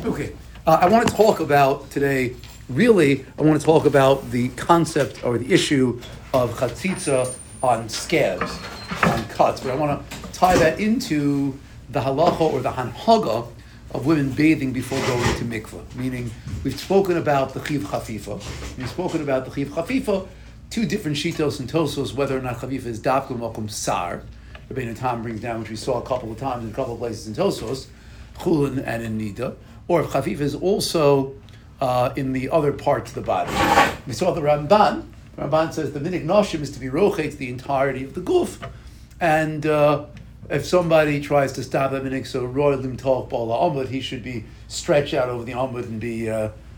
Okay, I want to talk about today, really, I want to talk about the concept or the issue of chatzitza on scabs, on cuts, but I want to tie that into the halacha or the hanhaga of women bathing before going to mikveh. Meaning, we've spoken about the chiv chafifa. We've spoken about the chiv chafifa, two different shitos and tosos, whether or not chafifa is dafka makom sar. Rabbeinu Tam brings down, which we saw a couple of times in a couple of places in Tosos, Chulin and in Nida, or if chafifa is also in the other parts of the body. We saw the Ramban. The Ramban says the minig noshim is to be rochetz the entirety of the guf, and if somebody tries to stop that minig, so roy lim talk bala amud, he should be stretched out over the amud and be,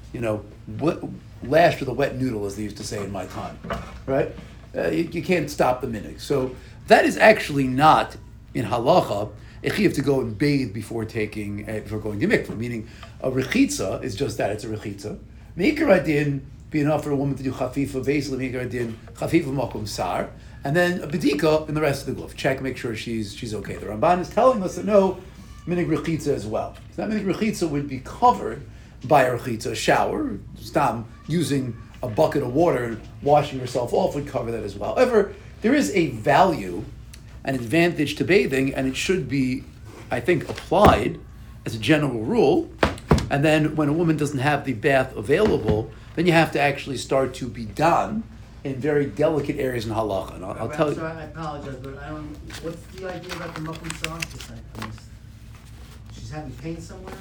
lashed with a wet noodle, as they used to say in my time, right? You can't stop the minig. So that is actually not in halacha a chiyuv to go and bathe before going to mikveh. Meaning, a rechitza is just that; it's a rechitza. Meikar adin be enough for a woman to do chafifa, basically meikar adin chafifa makom sar, and then a bedika in the rest of the glove. Check, make sure she's okay. The Ramban is telling us that no minig rechitza as well. So that minig rechitza would be covered by a rechitza, a shower. Stam using a bucket of water and washing yourself off would cover that as well. However, there is a value, an advantage to bathing, and it should be, I think, applied as a general rule. And then when a woman doesn't have the bath available, then you have to actually start to be done in very delicate areas in halacha. And I'll tell you. Sorry, I apologize, but I don't. What's the idea about the makom sar? She's having pain somewhere.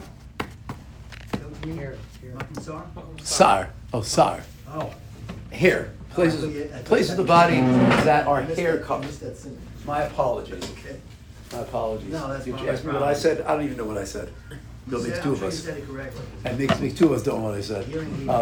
Here. Makom sar. Sar. Oh, sar. Oh. Hair. Places of the body that are hair covered. My apologies. Okay. My apologies. No, that's Did fine. you ask me what I said? I don't even know what I said. That makes two of us. You said it correctly. And makes two of us don't know what I said.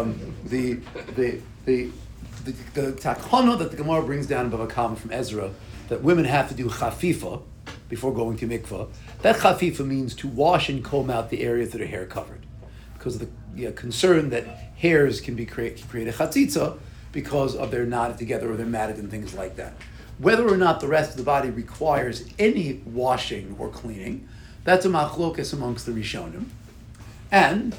The takana that the Gemara brings down in Bava Kama from Ezra, that women have to do chafifa before going to mikvah. That chafifa means to wash and comb out the areas that are hair covered, because of the concern that hairs can create a chatzitza because of their knotted together or they're matted and things like that. Whether or not the rest of the body requires any washing or cleaning, that's a machlokas amongst the Rishonim. And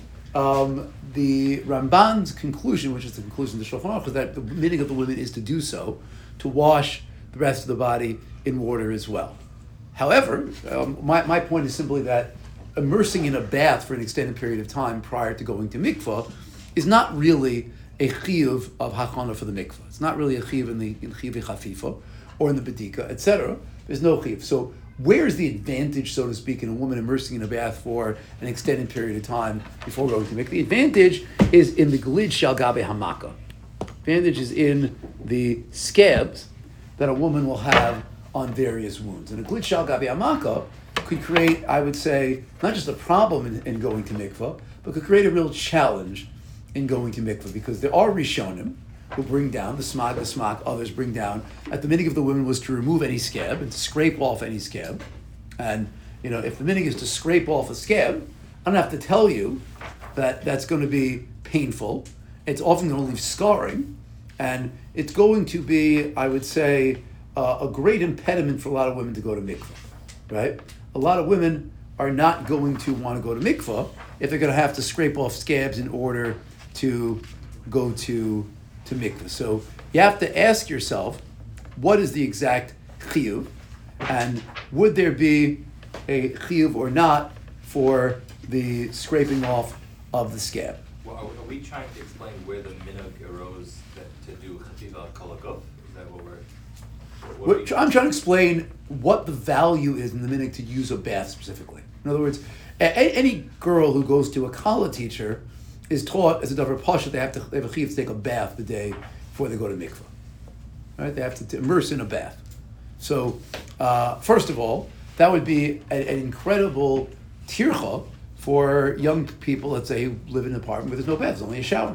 the Ramban's conclusion, which is the conclusion of the Shulchan Aruch, is that the meaning of the women is to do so, to wash the rest of the body in water as well. However, my point is simply that immersing in a bath for an extended period of time prior to going to mikvah is not really a chiyuv of hachana for the mikvah. It's not really a chiyuv in chiyuv chafifa or in the bedika, etc. There's no chiyuv. So where's the advantage, so to speak, in a woman immersing in a bath for an extended period of time before going to mikvah? The advantage is in the glid shal gabe hamaka. Advantage is in the scabs that a woman will have on various wounds. And a glid shal gabe hamaka could create, I would say, not just a problem in going to mikvah, but could create a real challenge in going to mikvah, because there are Rishonim who bring down, the smak, others bring down, that the minig of the women was to remove any scab and to scrape off any scab. And, if the minig is to scrape off a scab, I don't have to tell you that that's going to be painful. It's often going to leave scarring, and it's going to be, I would say, a great impediment for a lot of women to go to mikvah, right? A lot of women are not going to want to go to mikvah if they're going to have to scrape off scabs in order to go to mikvah. So you have to ask yourself, what is the exact chiyuv, and would there be a chiyuv or not for the scraping off of the scab? Well, are we trying to explain where the minhag arose to do chafifa kol haguf? Is that what we're... I'm trying to explain what the value is in the minhag to use a bath specifically. In other words, any girl who goes to a kala teacher is taught as a davar pasha they have a chiyuv to take a bath the day before they go to mikvah. Right? They have to immerse in a bath. So, first of all, that would be an incredible tircha for young people, let's say, who live in an apartment where there's no bath, there's only a shower.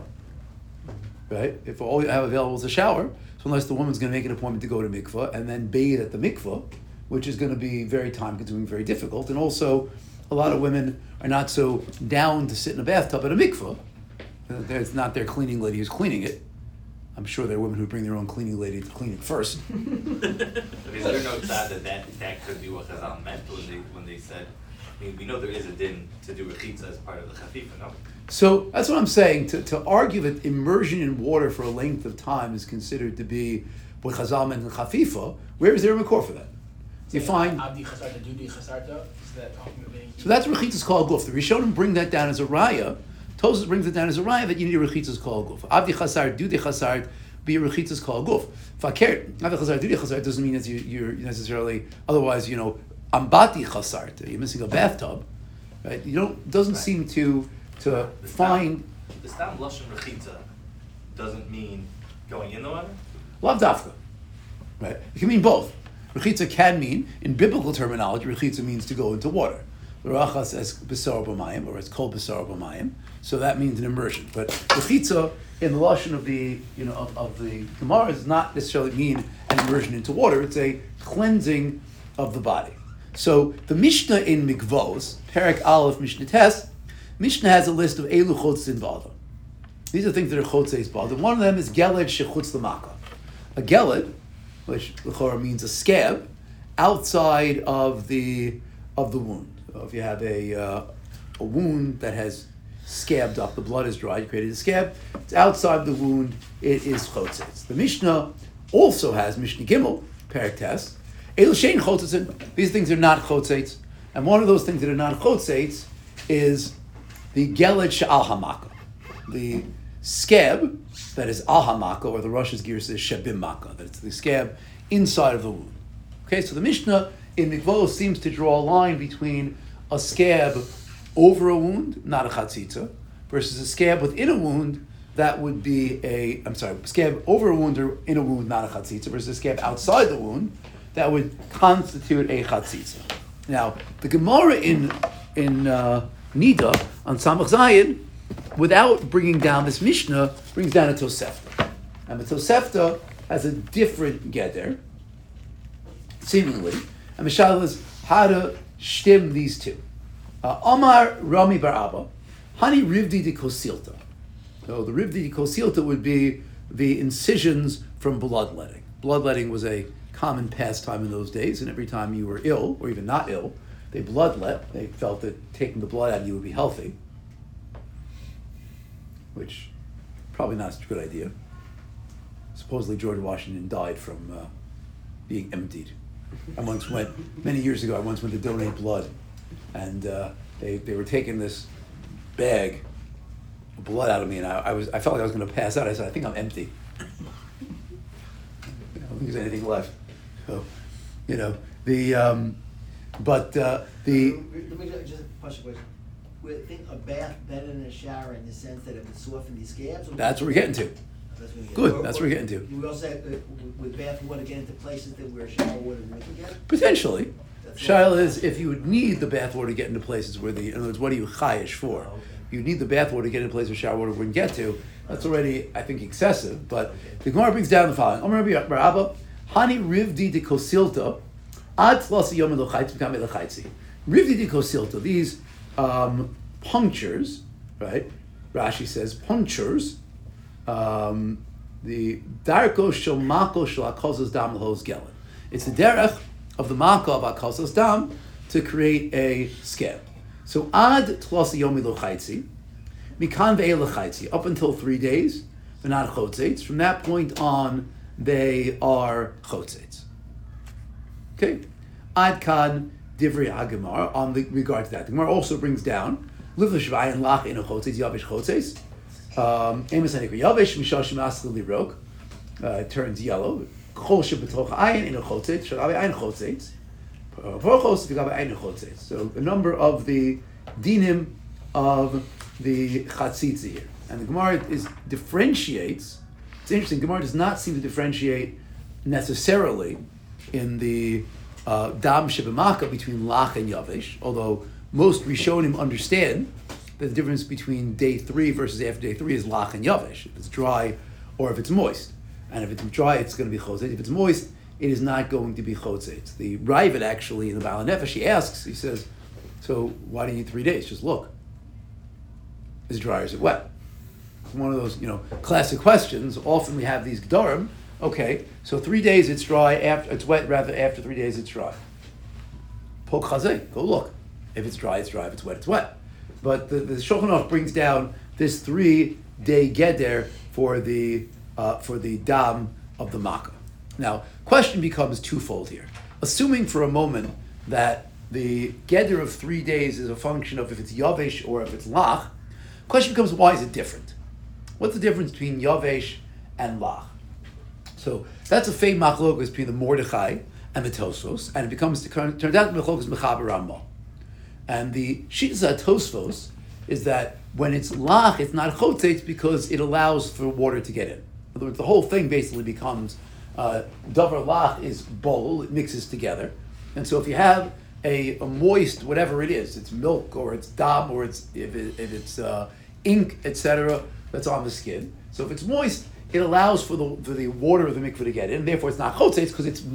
Right? If all you have available is a shower, so unless the woman's going to make an appointment to go to mikvah and then bathe at the mikvah, which is going to be very time-consuming, very difficult, and also a lot of women are not so down to sit in a bathtub at a mikvah. It's not their cleaning lady who's cleaning it. I'm sure there are women who bring their own cleaning lady to clean it first. Is there no thought that could be what Chazal meant when they said I mean, we know there is a din to do rechitza as part of the chafifa, no? So that's what I'm saying. To argue that immersion in water for a length of time is considered to be what Chazal meant in chafifa, where is there a makor for that? You find. Abdi chasarta, dudi chasarta. Is that talking about being? So that's rechitzas kol guf. The Rishonim bring that down as a raya. Tosas brings it down as a raya that you need a rechitzas kol guf. Abdi chasar, dudi chasar, be a rechitzas kol guf. Fakir, abdi chasar, dudi chasar doesn't mean that you're necessarily. Otherwise, ambati chasarta. You're missing a bathtub, right? Doesn't seem to find. The stam lashon rechitza doesn't mean going in the water. Lav dafka, right? It can mean both. Rechitza can mean, in biblical terminology, rechitza means to go into water. L'rachas as b'sar b'mayim, or as kol b'sar b'mayim. So that means an immersion. But rechitza, in the lashon of the of the Gemara, does not necessarily mean an immersion into water. It's a cleansing of the body. So the Mishnah in Mikvos, Perek Aleph Mishnah Tes, Mishnah has a list of elu chotzin b'adam. These are things that are chotzeis b'adam. One of them is geled shechutz l'maka. A geled, which l'chora means a scab, outside of the wound. So if you have a wound that has scabbed up, the blood is dry, you created a scab, it's outside the wound, it is chotzeis. The Mishnah also has Mishnah Gimel, Perek Tes, elu shein chotzin. These things are not chotzeis. And one of those things that are not chotzeis is the geled she'al hamaka. The scab that is al hamaka, or the Rosh's gear says shebim maka, that it's the scab inside of the wound. Okay, so the Mishnah in Mikvos seems to draw a line between a scab over a wound, not a chatzitza, versus a scab within a wound, that would be scab over a wound or in a wound, not a chatzitza, versus a scab outside the wound, that would constitute a chatzitza. Now, the Gemara in Nida on Samach Zayin, without bringing down this Mishnah, brings down a Tosefta. And the Tosefta has a different geder, seemingly. And Mishal is how to stem these two. Omar Rami Bar Abba, Hani Rivdi de Kosilta. So the Rivdi de Kosilta would be the incisions from bloodletting. Bloodletting was a common pastime in those days, and every time you were ill, or even not ill, they bloodlet. They felt that taking the blood out of you would be healthy, which probably not such a good idea. Supposedly George Washington died from being emptied. Many years ago, I once went to donate blood, and they were taking this bag of blood out of me, and I felt like I was going to pass out. I said, I think I'm empty. I don't think there's anything left. So, Let me just push a question. We think a bath better than a shower in the sense that it would soften these scabs? That's what we're getting to. Good, that's what we're getting to. Do we also, with bath water, get into places that where shower water wouldn't get? Potentially. Shaila is if you would need the bathwater to get into places where in other words, what are you chayish for? Oh, okay. You need the bathwater to get into places where shower water wouldn't get to. That's already, I think, excessive. But the Gemara brings down the following: Omer Rabbi Bar Abba, Hani Rivdi de Kosilta, Ad Tlasi Yom Elochaitz Mikam Elochaitzi. Rivdi de Kosilta. These punctures, right? Rashi says punctures. The darko shel mako shel akozos dam l'hoz gelen. It's the derech of the mako of akozos dam to create a scab. So ad tlasi yomi lochaitzi, mikan ve'el lochaitzi, up until 3 days, they're not chotzeitz. From that point on, they are chotzeitz. Okay, ad kan divrei hagemar on the regard to that. The Gemara also brings down livla shvai and lach in a chotzeitz yavish chotzeitz. It turns yellow. So a number of the dinim of the chatzitza here, and the Gemara differentiates. It's interesting. Gemara does not seem to differentiate necessarily in the dam shebemaka between lach and yavish, although most Rishonim understand that the difference between day 3 versus after day 3 is lach and yavish. If it's dry or if it's moist. And if it's dry, it's going to be chotzetz. If it's moist, it is not going to be chotzetz. The Ravid actually, in the Baal Nefesh, he asks, he says, so why do you need 3 days? Just look. Is it dry or is it wet? It's one of those, classic questions. Often we have these gedarim. Okay, so 3 days it's dry, it's wet, rather after 3 days it's dry. Pok chazeh, go look. If it's dry, it's dry. If it's wet, it's wet. But the Shulchan Aruch brings down this 3-day geder for the dam of the makkah. Now, question becomes twofold here. Assuming for a moment that the geder of 3 days is a function of if it's yavesh or if it's lach, question becomes, why is it different? What's the difference between yavesh and lach? So that's a fei machlokas between the Mordechai and the Tosfos, and it turns out the machlokas mechaber Ramah. And the shittas Tosfos is that when it's lach, it's not chotzetz because it allows for water to get in. In other words, the whole thing basically becomes davar lach is bowl, it mixes together. And so if you have a moist, whatever it is, it's milk or it's dam or it's if it's ink, etc., that's on the skin. So if it's moist, it allows for the water of the mikveh to get in. Therefore, it's not chotzetz because it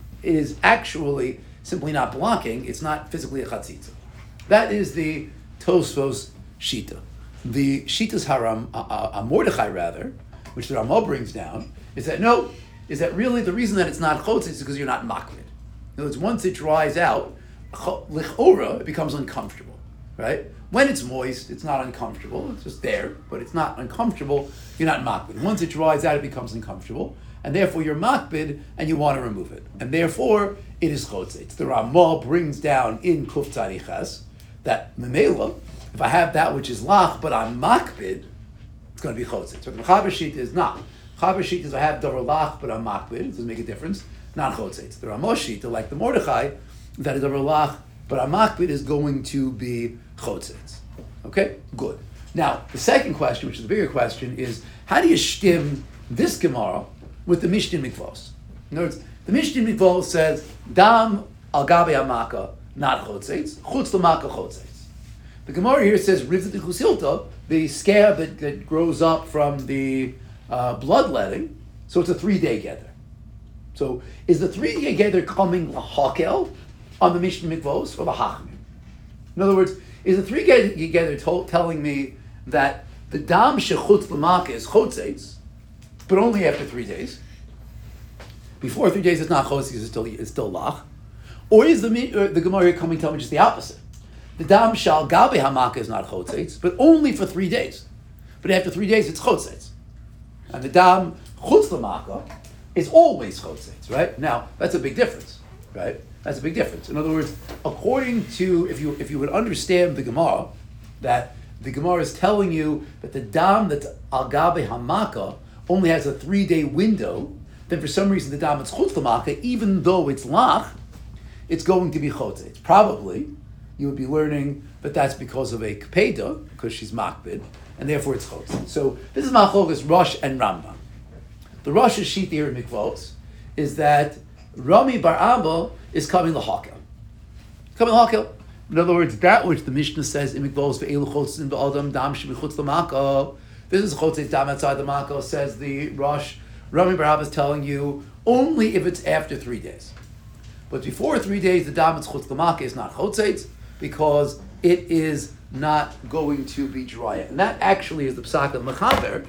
is actually simply not blocking. It's not physically a chatzitza. That is the Tosfos shita. The shitas haram Mordechai rather, which the Ramah brings down, is that really the reason that it's not chotzetz is because you're not makvid. In other words, once it dries out, lichora, it becomes uncomfortable, right? When it's moist, it's not uncomfortable. It's just there, but it's not uncomfortable. You're not makbid. Once it dries out, it becomes uncomfortable, and therefore you're makbid, and you want to remove it, and therefore it is chotzetz. The Ramah brings down in Kuf Tzadiches that memela, if I have that which is lach, but I'm makbid, it's going to be chotzetz. So the Mechaber Shita is not. Mechaber Shita is I have davar lach, but I'm makbid. It doesn't make a difference. Not chotzetz. The Ramah Shita, like the Mordechai, that is davar lach, but I'm makbid is going to be chotzetz. Okay, good. Now, the second question, which is the bigger question, is how do you shtim this Gemara with the Mishnah Mikvos? In other words, the Mishnah Mikvos says, dam al gabe amaka, not chotzetz, chutz l'maka chotzetz. The Gemara here says, rivzit chusilta, the scab that grows up from the bloodletting, so it's a 3-day gather. So is the 3-day gather coming lahakel on the Mishnah Mikvos or the Hachmim? In other words, is the 3-day gather telling me that the dam shechutz l'maka is chotzetz, but only after 3 days? Before 3 days, it's not chotzetz; it's still lach. Or is the Gemara here coming to tell me just the opposite? The dam shal gabe hamaka is not chotzetz, but only for 3 days. But after 3 days, it's chotzetz, and the dam chutz l'maka is always chotzetz. Right now, that's a big difference. Right. That's a big difference. In other words, according to, if you would understand the Gemara, that the Gemara is telling you that the dam that's al gabe hamaka only has a 3-day window, then for some reason the dam that's chutz l'maka, even though it's lach, it's going to be chotzetz. Probably, you would be learning that that's because of a kpeda, because she's makbid, and therefore it's chotzetz. So this is machlokas Rosh and Rambam. The Rosh's sheet here in Mikvos is that Rami bar Abba is coming lahakel. Coming lahakel. In other words, that which the Mishnah says in Mikvos ve'elu chotzin ba'adam dam shemichutz l'maka. This is chotzin dam outside the maka. Says the Rosh. Rami bar Abba is telling you only if it's after 3 days. But before 3 days, the dam it's chutz l'maka is not chotzin because it is not going to be dry. And that actually is the psak of Mechaber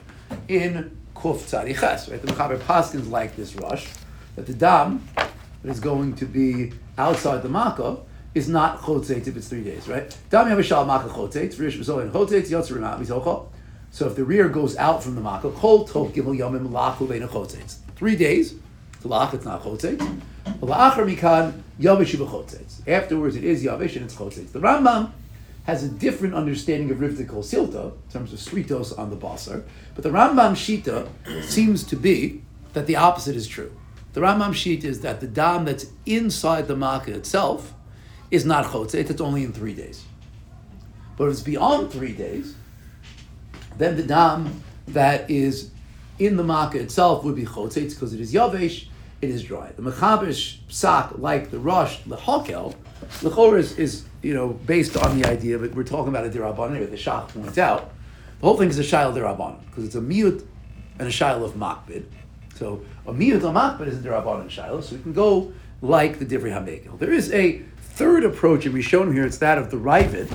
in Kuf Tzadiches. Right? The Mechaber paskins like this Rosh, that the dam that is going to be outside the makkah is not chotzetz if it's 3 days, right? Dam yavashal makkah chotzetz, rish b'zoyin chotzetz, yotzer imat mitocha. So if the rear goes out from the makkah, kol tov gimel yomim lachu beina chotzetz. 3 days, it's lach, it's not chotzetz. La'achar mikan yavish b'chotzetz. Afterwards, it is yavish and it's chotzetz. The Rambam has a different understanding of rivdik kol silta in terms of sritos on the basar, but the Rambam shita seems to be that the opposite is true. The Rambam sheet is that the dam that's inside the makkah itself is not chotzetz, it's only in 3 days. But if it's beyond 3 days, then the dam that is in the makkah itself would be chotzetz because it is yavesh, it is dry. The Mechaber's psak, like the Rosh, the Hakel, the Chor is based on the idea, but we're talking about a dirabanan, the Shach points out. The whole thing is a shayla dirabanan because it's a miyut and a shayla of makbid. So a miyut of makbid is a dirabanan shayla, so we can go like the Divrei HaMekel. There is a third approach, and we've shown here, it's that of the Ravid,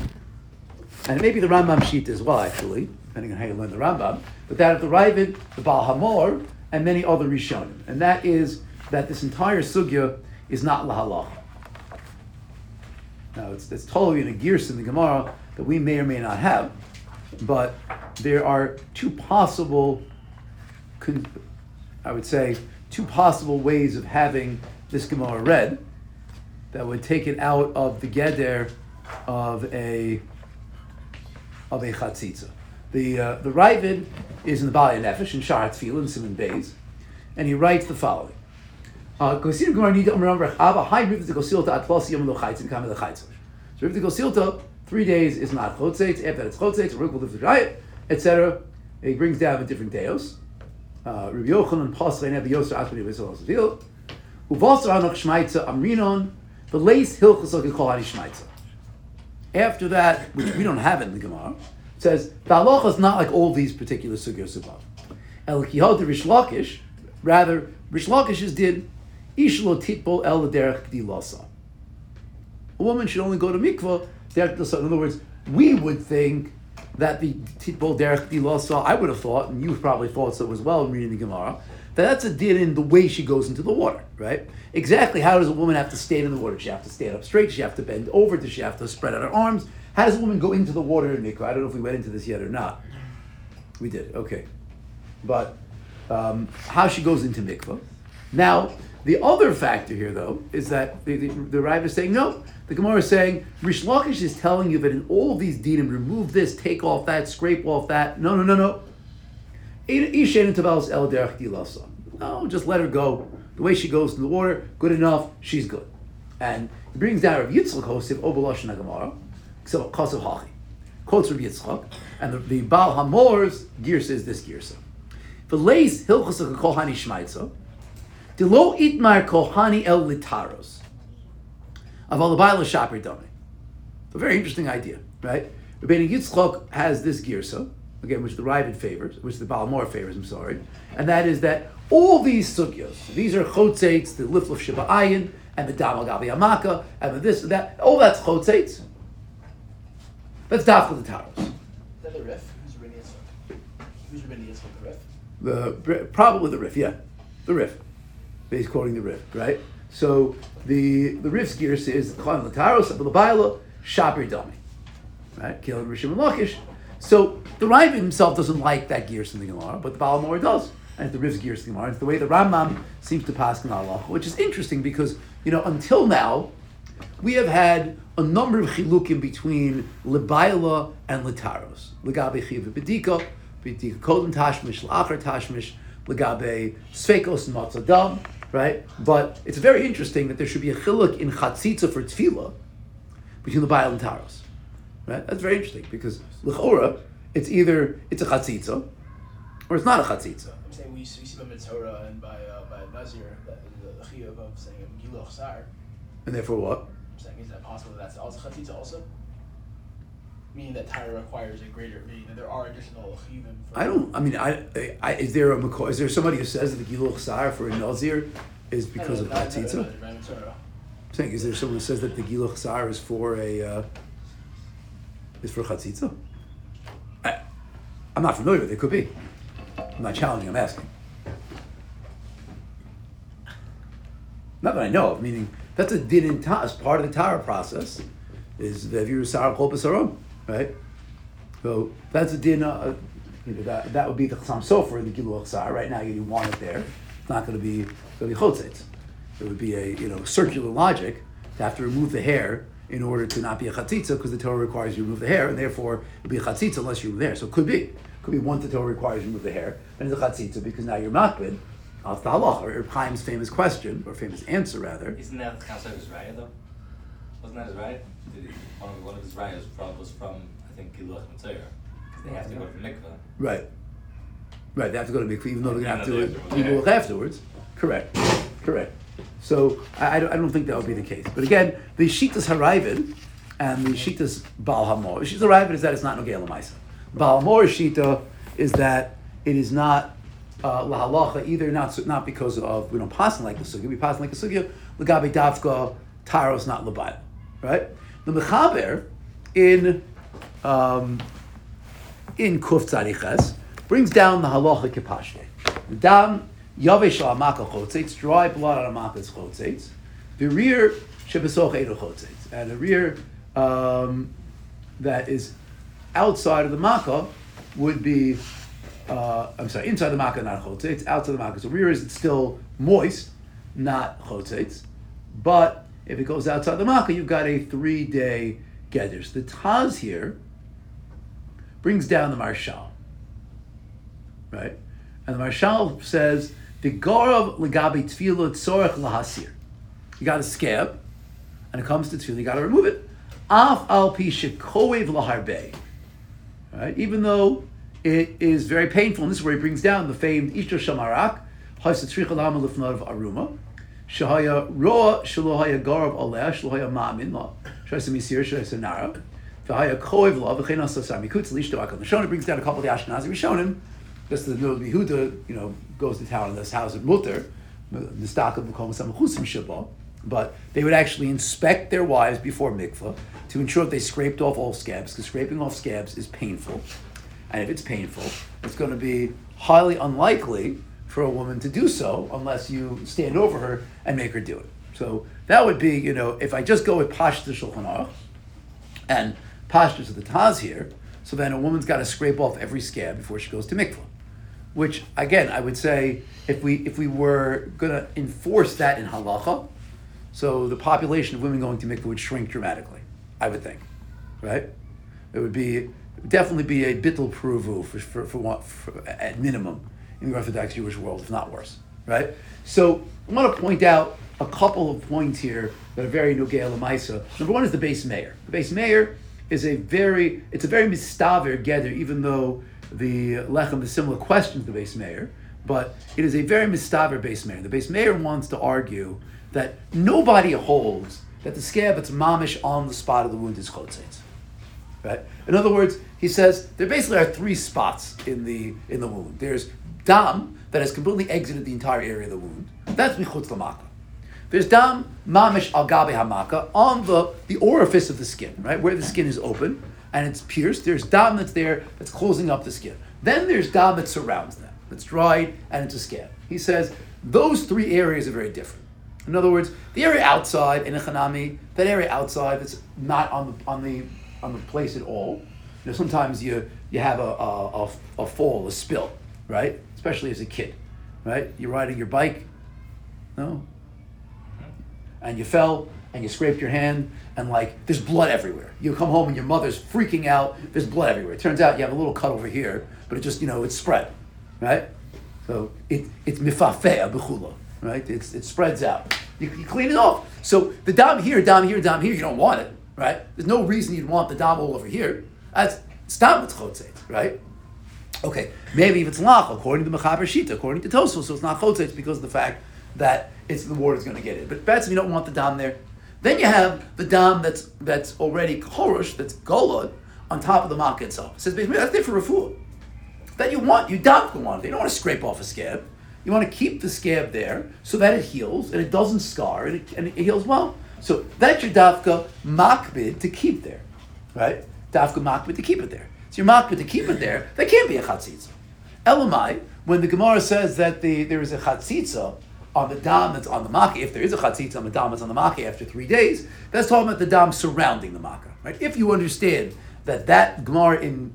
and it may be the Rambam sheet as well, actually, depending on how you learn the Rambam, but that of the Ravid, the Baal Hamor, and many other Rishonim. And that is that this entire sugya is not lahalacha. The Rambam sheet is that the dam that's inside the makkah itself is not chotzetz. It's only in 3 days. But if it's beyond 3 days, then the dam that's in the makkah itself is not chotzetz. It's only in 3 days. Now it's totally in a gears in the Gemara that we may or may not have, but there are two possible ways of having this Gemara read that would take it out of the geder of a chatzitza. The Ravid is in the Bali Nefesh in Shar Tefillah in Simon Beis, and he writes the following: So Riv the Gosilta, 3 days is not chotzeitz. After that it's chotzeitz. Ruk will live the riot, etc. He brings down the different deos. Rabbi Yochanan Pascha and Rabbi Yosef Asmani V'Yisrael Sevil. Uvasar Anach Shmaitza Amrinon. The lace hilchos like Kohani Shmaitza. After that, which we don't have it in the Gemara, it says the halacha is not like all these particular sugyos above. El Kihot Rish Lakish, rather Rish Lakish's did Ishlo Titbol El Derech K'dilasa. A woman should only go to mikvah derech k'dilasa. In other words, we would think that the Titbol Derech K'dilasa, I would have thought, and you probably thought so as well in reading the Gemara, that's a din in the way she goes into the water, right? Exactly how does a woman have to stand in the water? Does she have to stand up straight? Does she have to bend over? Does she have to spread out her arms? How does a woman go into the water in mikvah? I don't know if we went into this yet or not. We did, okay. But how she goes into mikvah. Now, the other factor here, though, is that the Rav is saying, no, the Gemara is saying, Rish Lakish is telling you that in all these dinim, remove this, take off that, scrape off that. No. No, just let her go. The way she goes in the water, good enough, she's good. And he brings down Rav Yitzchak Hosef, Obalosh Nagamara, Kosev Hachi. Quotes Rav Yitzchak, and the Baal Hamor's Girsa is this Girsa. The lace Hilchos Kohani Shmaitza, Dilo Itmar Kohani El Litaros. Avalabayla Shapir Dami. A very interesting idea, right? Rabbeinu Yitzchak has this Girsa, again, which the Ravid favors, which the Baal Hamor favors, and that is that all these sugyos, these are chotzeitz, the lifluf sheba ayin, and the damal gabi amaka, and the this and that, all that's chotzeitz. That's dafka the taros. Is that the Rif? Who's Rabbeinu Yitzchak, the Rif? Probably the Rif, yeah. The Rif. He's quoting the Rif, right? So the Rif's gear says, Khan Lataros, Abulabayla, Shapir Dami. Right? Killing Rishim and Lakish. So the Rav himself doesn't like that gear in the Gemara, but the Baal Hamor does. And it's the Riv's gear in the Gemara. It's the way the Rambam seems to pass in Allah, which is interesting because, until now, we have had a number of chilukim between Lebaila and Litaros. Legabe Chiv B'dika Kodem Tashmish, La'achar Tashmish, Legabe Sveikos and Matzadam, right? But it's very interesting that there should be a chiluk in Chatzitza for Tefillah between Lebaila and Taros. Right? That's very interesting because l'chora, it's either it's a chatzitza or it's not a chatzitza. I'm saying we see by Mitzvah and by Nazir that the chiyuv of saying giluch sar. And therefore what? I'm saying is that possible that's also chatzitza also? Meaning that Tyra requires a greater, meaning that there are additional chiyuvim. Is there somebody who says that the giluch sar for a Nazir is because of chatzitza? I'm saying, is there someone who says that the giluch sar is for chatzitza? I'm not familiar with it. It could be. I'm not challenging. I'm asking. Not that I know of. Meaning that's a din in as part of the Tara process. Is the v'yiru sar kol b'saron, right? So that's a din. That would be the chasam sofer in the giluch sar. Right now you want it there. It's not going to be chotzetz. It would be a circular logic to have to remove the hair in order to not be a chatzitza, because the Torah requires you to remove the hair, and therefore it would be a chatzitza unless you remove the hair. So it could be one the Torah requires you to remove the hair, and it's a chatzitza because now you're makbid. That's the halach, or Chaim's famous question, or famous answer rather. Isn't that Chasav's raya though? Wasn't that his raya? One of his rayas was from I think Giluch Mitzvah. They have to go to mikvah. Right. They have to go to mikvah, even though they're going to have to do Giluch afterwards. Correct. So I don't think that would be the case. But again, the Shitas Haravid and the Shitas Baal Hamor. Shitas Haravid is that it's not Nogei L'Maisa. Baal Hamor's Shita is that it is not lahalacha either, not because of we don't pass like the sugya, we pass like the sugya L'gabe Davka Taros, not L'bayla. Right? The Mechaber in Kuf Tzadiches brings down the halacha kepashte. The dam Yavesh al Amaka Chotzeitz, dry blood on Amaka's Chotzeitz. The rear shebesoch edo chotzetz, and a rear that is outside of the makkah would be, inside the makkah, not chotzetz, outside the makkah. So rear is still moist, not chotzetz, but if it goes outside the makkah, you've got a 3-day geder. So the Taz here brings down the Marshal, right? And the Marshal says, the Garav legabi tefillah tzorech lahasir. You got a scab, and it comes to tefillah, you got to remove it. Af al pi shekoev laharbe. Right? Even though it is very painful, and this is where he brings down the famed Ishto Shamarak, Hasatricha Lama Lifnav Aruma, Shahaya Roa Shalohaya Garav Aleh, Shalohaya Ma'amin La, Shasa Misir, Shasa Nara, Vahaya Koev La, Vachena Sasami Kutz, Lishto Akal Nashon, brings down a couple of the Ashkenazi Rishonim, just the Yehuda, goes to town in this house at Mutter, Nistaka Bukom Samachusim Shabbat, but they would actually inspect their wives before mikvah to ensure that they scraped off all scabs, because scraping off scabs is painful. And if it's painful, it's going to be highly unlikely for a woman to do so unless you stand over her and make her do it. So that would be, if I just go with Pashtus Shulchan Aruch and Pashtus of the Taz here, so then a woman's got to scrape off every scab before she goes to mikvah. Which, again, I would say, if we were going to enforce that in halacha, so the population of women going to mikvah would shrink dramatically, I would think, right? It would definitely be a bittul peruvu for at minimum in the Orthodox Jewish world, if not worse, right? So I want to point out a couple of points here that are very nogei l'maisa. Number one is the Beis Meir. The Beis Meir is a very mistaver geder, even though the Lechem is similar questions to the Beis Meir, but it is a very mistaver Beis Meir. The Beis Meir wants to argue that nobody holds that the scab that's mamish on the spot of the wound is chotzetz. Right? In other words, he says there basically are 3 spots in the wound. There's dam that has completely exited the entire area of the wound. That's michutz l'maka. There's dam mamish al gabe hamaka on the orifice of the skin, right, where the skin is open and it's pierced. There's dam that's there that's closing up the skin. Then there's dam that surrounds that. It's dried and it's a scab. He says those 3 areas are very different. In other words, the area outside in a chanami, that area outside that's not on the place at all. Sometimes you have a fall, a spill, right? Especially as a kid, right? You're riding your bike, no, and you fell and you scraped your hand and there's blood everywhere. You come home and your mother's freaking out. There's blood everywhere. It turns out you have a little cut over here, but it just it's spread, right? So it's mifafea b'chula. Right, it spreads out. You clean it off. So the dam here, you don't want it, right? There's no reason you'd want the dam all over here. That's stam with chotzetz, right? Okay, maybe if it's lach, according to Mechaber Shita, according to Tosfos, so it's not chotzetz because of the fact that the water's going to get in. But that's if you don't want the dam there. Then you have the dam that's already chorush, that's golod, on top of the makkah itself. It says basically that's there for refuah. That you want it. You don't want to scrape off a scab. You want to keep the scab there so that it heals and it doesn't scar and it heals well. So that's your dafka makbid to keep there, right? Dafka makbid to keep it there. So your makbid to keep it there, that can't be a chatzitza. Elamai, when the Gemara says that there is a chatzitza on the dam that's on the makkah, if there is a chatzitza on the dam that's on the makkah after 3 days, that's talking about the dam surrounding the makkah, right? If you understand that Gemara in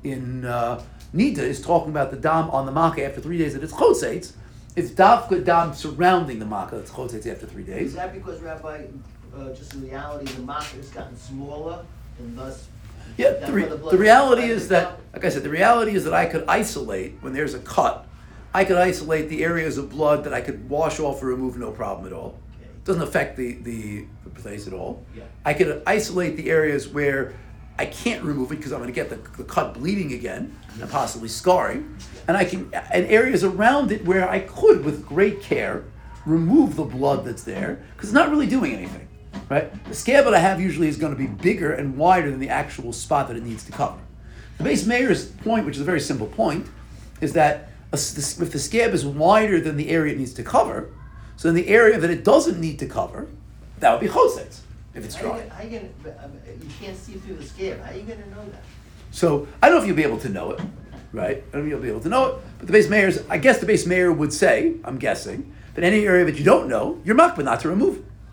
Nida is talking about the dam on the makkah after 3 days that it's chotzetz, it's dafka dam surrounding the makkah that's chotzetz after 3 days. Is that because, Rabbi, just in reality, the makkah has gotten smaller and thus... Yeah, the reality is that, like I said, the reality is that I could isolate, when there's a cut, I could isolate the areas of blood that I could wash off or remove no problem at all. Okay. It doesn't affect the place at all. Yeah. I could isolate the areas where I can't remove it because I'm going to get the cut bleeding again and possibly scarring. And and areas around it where I could, with great care, remove the blood that's there because it's not really doing anything, right? The scab that I have usually is going to be bigger and wider than the actual spot that it needs to cover. The Beis Meir's point, which is a very simple point, is that if the scab is wider than the area it needs to cover, so in the area that it doesn't need to cover, that would be chotzetz if it's dry. You can't see through the scab. How are you going to know that? So I don't know if you'll be able to know it, right? I don't know if you'll be able to know it. But the I guess the Beis Meir would say, I'm guessing, that any area that you don't know, you're makbid not to remove.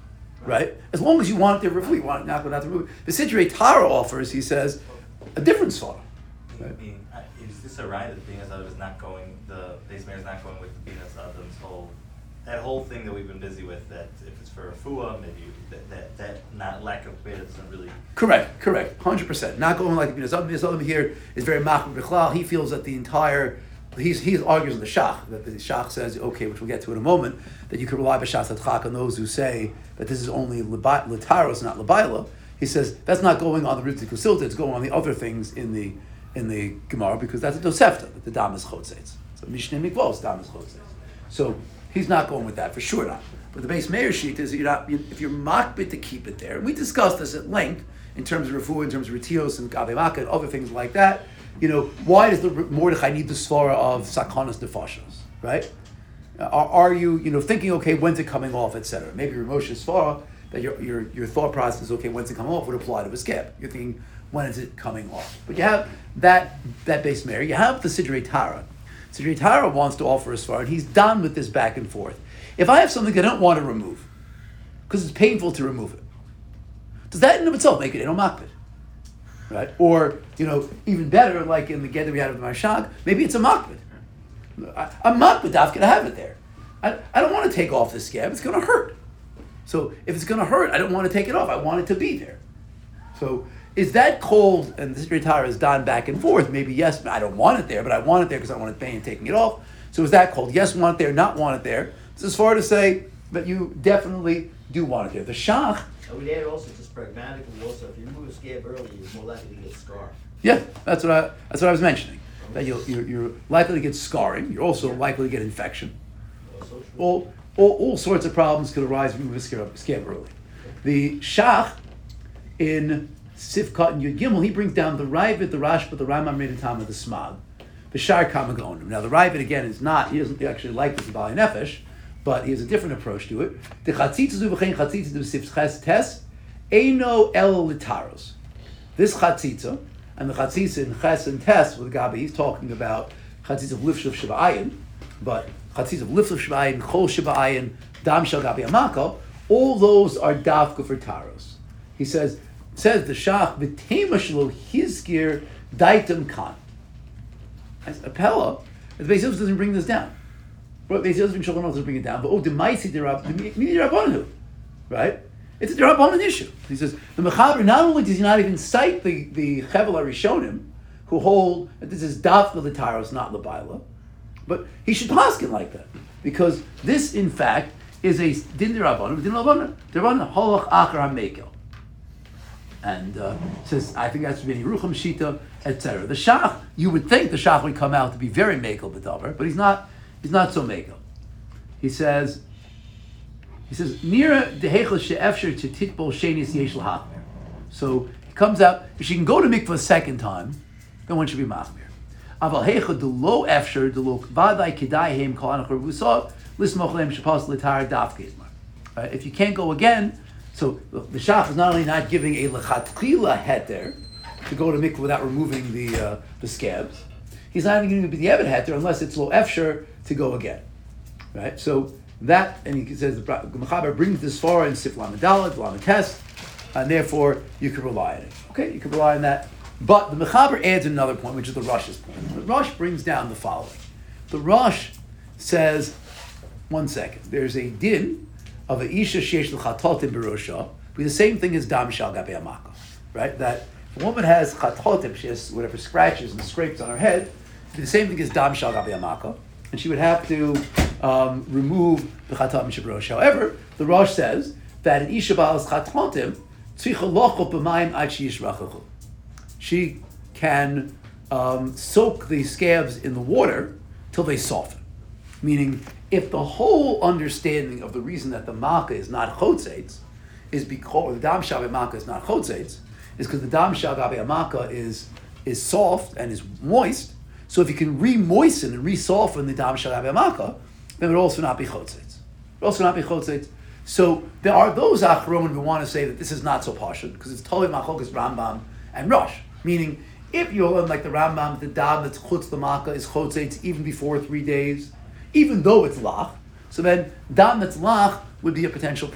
right? As long as you want it there refu, you want it not to remove it. The Sidrei Tara offers, he says, a different svara. Right? Is this a right that the Binas Adam is not going, the base mayor is not going with the Binas Adam's that whole thing that we've been busy with, that if it's for refuah, maybe that not lack of beta doesn't really. Correct, 100%. Not going like Binas Adam here is very machmir b'chlal. He feels that the entire, he argues with the Shach, that the Shach says, okay, which we'll get to in a moment, that you can rely b'shas adchak on those who say that this is only litaros, not labaila. He says that's not going on the Ritzik Kusilta, it's going on the other things in the Gemara, because that's a Tosefta, that the dam is chotzeitz. So Mishneh Mikvos, dam is chotzeitz. So he's not going with that, for sure not. But the base mayor sheet is if you're makbid to keep it there, and we discussed this at length in terms of refuah, in terms of retios and gavei and other things like that. Why does the Mordechai need the svara of sakonas nefashos, right? Are you thinking, okay, when's it coming off, etc. Maybe Ramosha's svara that your thought process is, okay, when's it coming off would apply to a skip. You're thinking, when is it coming off? But you have that base mayor. You have the Sidrei Tara. Sidrei Tara wants to offer a svara, and he's done with this back and forth. If I have something I don't want to remove, because it's painful to remove it, does that in and of itself make it eno makbid? Right? Or, even better, like in the get that we had of the Marshak, maybe it's a makbid. I'm makbid dafka to have it there. I don't want to take off the scab, it's going to hurt. So if it's going to hurt, I don't want to take it off, I want it to be there. So is that cold, and the Sidrei Tara is done back and forth, maybe yes, I don't want it there, but I want it there because I want to pain taking it off. So is that cold? Yes, want it there, not want it there. It's as far to say that you definitely do want it there. The Shach. I would add also, just pragmatically also, if you remove a scab early, you're more likely to get scar. Yeah, that's what I was mentioning. That you're likely to get scarring. You're also likely to get infection. All sorts of problems could arise if you move a scab early. The Shach in Sifkat and Yud Gimel, he brings down the Ravid, the Rashba, the Rambam, the Smag, the Shar Kamagonim. Now the Ravid again is not, he doesn't actually like this Bali Nefesh, but he has a different approach to it. The Chatzitza du v'chein Chatzitza du Sifches Tes, Eino El Litaros. This Chatzitza, and the Chatzitza in Ches and Tes with Gabi, he's talking about Chatzitza of Lifshav Shaba'ayin, but Chatzitza of Lifshav Shaba'ayin, Chol Shaba'ayin, Dam Shal Gabi Amaka, all those are Dafka for Taros. He says the Shach, V'tema Shlo Hizkir Daitem Kan. As Appella, the Beis Yosef doesn't bring this down. But Beis Yosef and Shulchan Aruch doesn't bring it down. But Demaisi Derabanu, right? It's a Derabanan issue. He says the Mechaber not only does he not even cite the Chevel Arishonim, who hold that this is Daf L'Taros, not L'Baila, but he should paskin like that, because this in fact is a Din Derabanan, Derabanan Holach Achar HaMekel. And says, I think that's Bnei Yerucham Shita, etc. The Shach, you would think the Shach would come out to be very mekel b'davar, but he's not so mekel. He says, Nira dehechel she'efsher to titbol shenis yesh l'hachmir. So he comes out, if she can go to mikvah a second time, then one should be machmir. Aval hecha de lo efsher de lo vadai kedai heim kol anachar v'usah lismoch lehem shepas l'tar daf keizmar. If you can't go again, so the Shach is not only not giving a lechatchila heter to go to mikvah without removing the scabs, he's not even going to be the evet heter unless it's lo efsher to go again, right? So that, and he says the Mechaber brings this far in Sif Lamed Daled, Lamed Tes, and therefore you can rely on it. Okay, you can rely on that. But the Mechaber adds another point, which is the Rosh's point. The Rosh brings down the following. The Rosh says, one second, there's a din of a isha sheyesh l'chatotim b'rosha, be the same thing as dam shal gabe amaka, right? That if a woman has chatotim, she has whatever scratches and scrapes on her head, be the same thing as dam shal gabe amaka, and she would have to remove the chatotim b'rosha. However, the Rosh says that an isha ba'al's chatotim tzricha lochot b'mayim ad sheyishrachachu. She can soak the scabs in the water till they soften. Meaning, if the whole understanding of the reason that the makkah is not chotzeitz is because, or the dam shal makkah is not chotzeitz, is because the dam shal gabe makkah is soft and is moist. So if you can re-moisten and re-soften the dam shal gabe makkah, then it would also not be chotzeitz. It would also not be chotzeitz. So there are those achronim who want to say that this is not so pashut because it's totally machokas Rambam and Rosh. Meaning, if you learn like the Rambam, the dam that's chutz the makkah is chotzeitz even before 3 days, even though it's lach, so then dam that's lach would be a potential problem.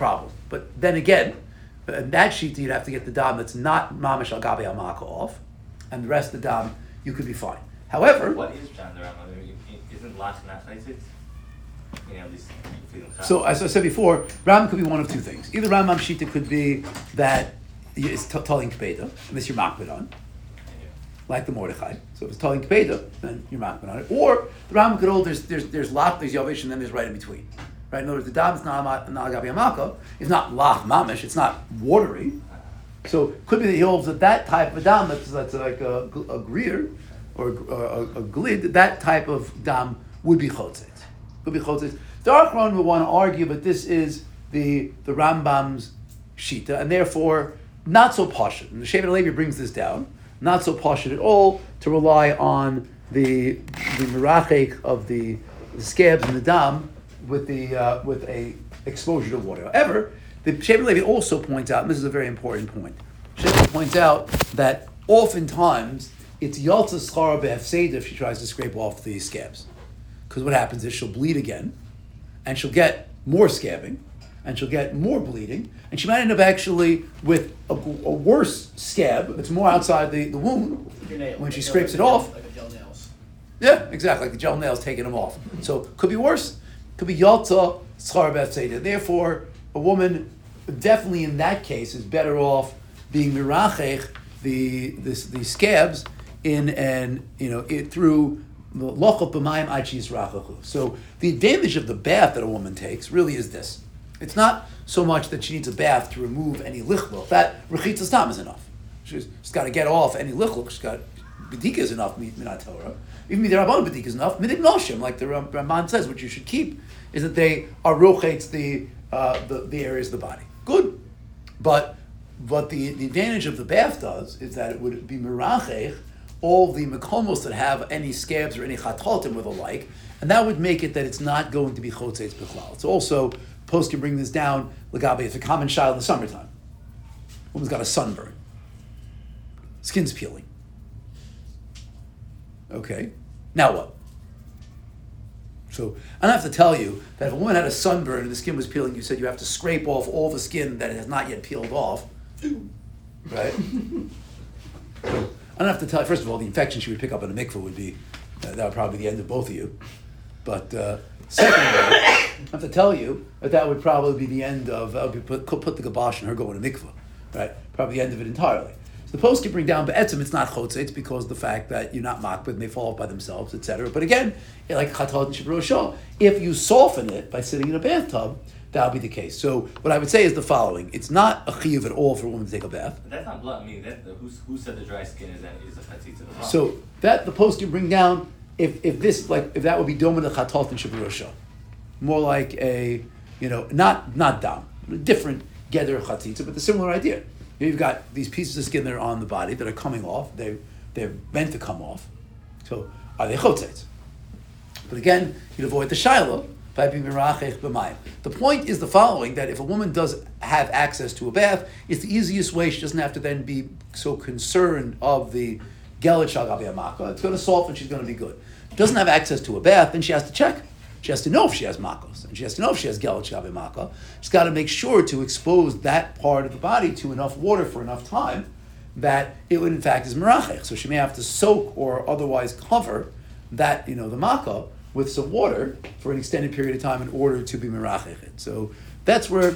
But then again, in that sheet you'd have to get the dam that's not mamish al gabi amaka off, and the rest of the dam you could be fine. However, What is John the Rambam? I mean, isn't lach not chaytzitz? You know, these feeling. so as I said before, Rambam could be one of two things. Either Rambam shita could be that it's taling kpeda, and this you're makbid on, like the Mordechai. So if it's taling kpeda, then you're makbid on it. Or the Rambam could hold there's lach, there's yavish, and then there's right in between. Right? In other words, the dam is not gabi amaka. It's not lach mamish. It's not watery. So it could be that he holds that type of dam that's like a greer or a glid. That type of dam would be chotzet. Could be chotzet. The Acharon would want to argue, but this is the Rambam's shita, and therefore not so pashut. And the Shevet Levi brings this down. Not so pashut at all to rely on the mirachek of the scabs and the dam with a exposure to water. However, the Shevet Levi also points out, and this is a very important point. Shevet points out that oftentimes it's yalta schara behefseda if she tries to scrape off the scabs, because what happens is she'll bleed again, and she'll get more scabbing, and she'll get more bleeding, and she might end up actually with a worse scab that's more outside the wound when she scrapes it off. Like a gel nails. Yeah, exactly, like the gel nails taking them off. So could be worse. Could be yalta schar b'seder. Therefore, a woman definitely in that case is better off being mirachech the scabs through lochot b'mayim ad sheyisrachachu. So the advantage of the bath that a woman takes really is this. It's not so much that she needs a bath to remove any lichluch. That rechitzas tam is enough. She's got to get off any lichluch. She's got bedika is enough. Minat Torah. Even midirabban bedika is enough. Midik noshim, like the Ramban says, what you should keep is that they are rochetz the areas of the body. Good, but the advantage of the bath does is that it would be mirachech all the mekomos that have any scabs or any chatotim or the like, and that would make it that it's not going to be chotzeitz bichlal. It's also post can bring this down legabe. It's a common child in the summertime. Woman's got a sunburn, skin's peeling. Okay, now what? So I don't have to tell you that if a woman had a sunburn and the skin was peeling, you said you have to scrape off all the skin that has not yet peeled off, right? I don't have to tell you, first of all, the infection she would pick up in a mikveh would be, that would probably be the end of both of you. But second of all, I have to tell you that would probably be the end of, put the gabash in her going to mikveh, right? Probably the end of it entirely. So the post can bring down be'etzim, it's not chotze, because of the fact that you're not makbid and they fall off by themselves, etc. But again, like chatat and shibro shah, if you soften it by sitting in a bathtub, that'll be the case. So what I would say is the following: it's not a chiyuv at all for a woman to take a bath. That's not blood. I mean, who said the dry skin is a chatzitza? So that the post can bring down if that would be doma the chatat and shibro shah, more like a not dam, a different geder chatzitza, but the similar idea. You've got these pieces of skin that are on the body that are coming off. They're meant to come off. So are they chotzetz? But again, you'd avoid the shiloh by being mirachech b'mayim. The point is the following: that if a woman does have access to a bath, it's the easiest way. She doesn't have to then be so concerned of the gelet shal gabi hamaka. It's going to soften. She's going to be good. If she doesn't have access to a bath, then she has to check. She has to know if she has makos, and she has to know if she has gelet shal gabi hamaka. She's got to make sure to expose that part of the body to enough water for enough time that it would in fact is mirachech. So she may have to soak or otherwise cover that the makkah with some water for an extended period of time in order to be mirachech. So that's where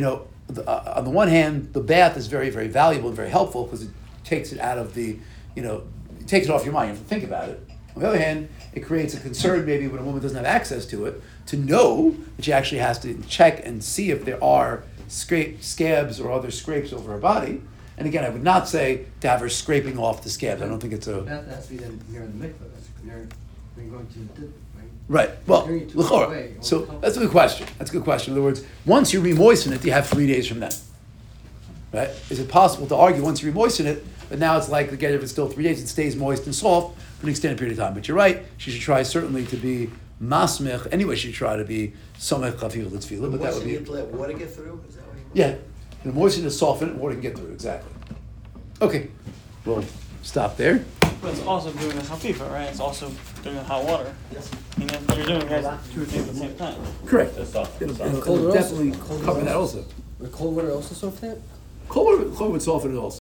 on the one hand the bath is very, very valuable and very helpful because it takes it out of the it takes it off your mind. You have to think about it. On the other hand, it creates a concern maybe when a woman doesn't have access to it to know that she actually has to check and see if there are scabs or other scrapes over her body. And again, I would not say to have her scraping off the scabs. I don't think it's a... That has to be then near the mikveh, that's near, when you're going to the dip, right? Right. Well, Carry it too far away, l'chora. or So help. that's a good question. That's a good question. In other words, once you remoisten it, you have 3 days from then. Right? Is it possible to argue once you remoisten it, but now it's likely, again, if it's still 3 days, it stays moist and soft for an extended period of time. But you're right, she should try certainly to be masmech. Anyway, she should try to be somech chafil l'tefillah, but that would be... Let water get through? Is that what you want? Yeah. The moisten to soften it, and water can get through. Exactly. Okay. We'll stop there. But it's also doing a hafifa, right? It's also doing a hot water. Yes. You know, you're doing guys 2 things at the same time. Correct. It's soft. It'll definitely cover that also. Would cold water also soak that? Cold water would soften it also.